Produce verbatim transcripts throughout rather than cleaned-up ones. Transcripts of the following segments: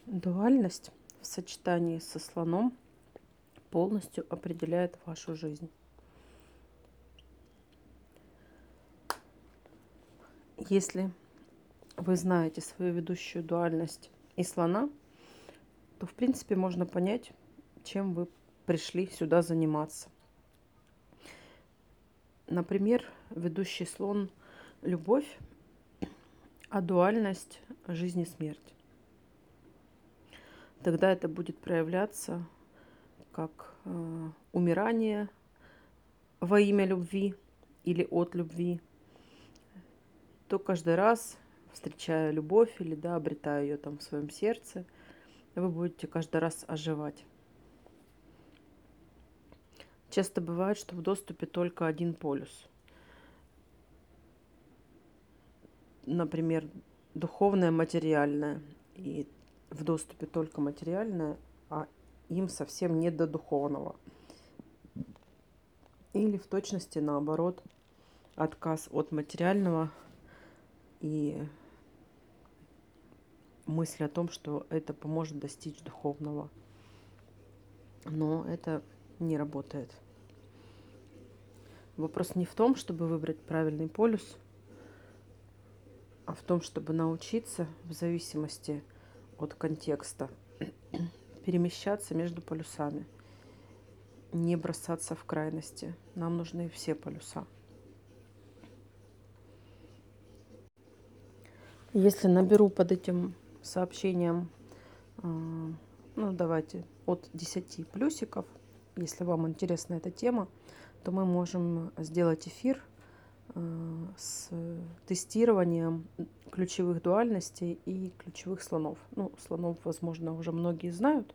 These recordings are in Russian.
Дуальность в сочетании со слоном полностью определяет вашу жизнь. Если вы знаете свою ведущую дуальность и слона, то, в принципе, можно понять, чем вы пришли сюда заниматься. Например, ведущий слон – любовь, а дуальность – жизнь и смерть. Тогда это будет проявляться как э, умирание во имя любви или от любви, то каждый раз, встречая любовь или да, обретая ее там в своем сердце, вы будете каждый раз оживать. Часто бывает, что в доступе только один полюс. Например, духовное, материальное. И в доступе только материальное, а им совсем не до духовного. Или в точности наоборот, отказ от материального и мысль о том, что это поможет достичь духовного. Но это не работает. Вопрос не в том, чтобы выбрать правильный полюс, а в том, чтобы научиться в зависимости от контекста перемещаться между полюсами, не бросаться в крайности. Нам нужны все полюса. Если наберу под этим сообщением, ну давайте, от десяти плюсиков, если вам интересна эта тема, то мы можем сделать эфир с тестированием ключевых дуальностей и ключевых слонов. Ну, слонов, возможно, уже многие знают.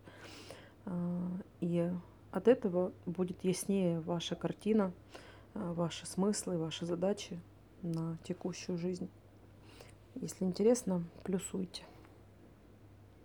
И от этого будет яснее ваша картина, ваши смыслы, ваши задачи на текущую жизнь. Если интересно, плюсуйте.